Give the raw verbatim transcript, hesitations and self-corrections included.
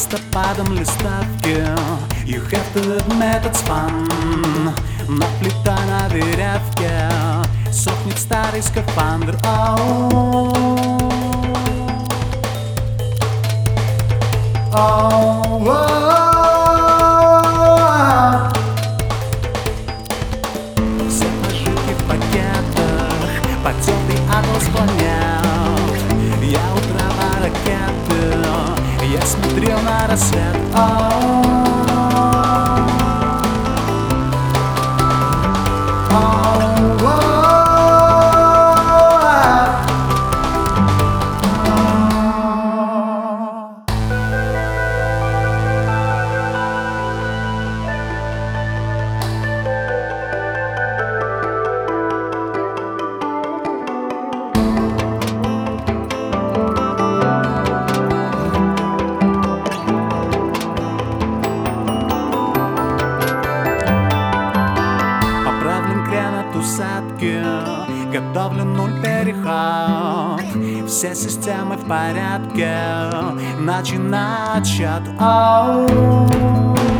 листопадом листовки. You have to admit it's fun. Наплетай на веревке, сохнет старый скафандр. Oh, oh, oh. Все пожитки в пакетах, потертый атлас планет. Я утрава ракеты, я смотрел на рассвет. Oh. Усадки, готовлю нуль переход. Все системы в порядке, начинать чат. Oh.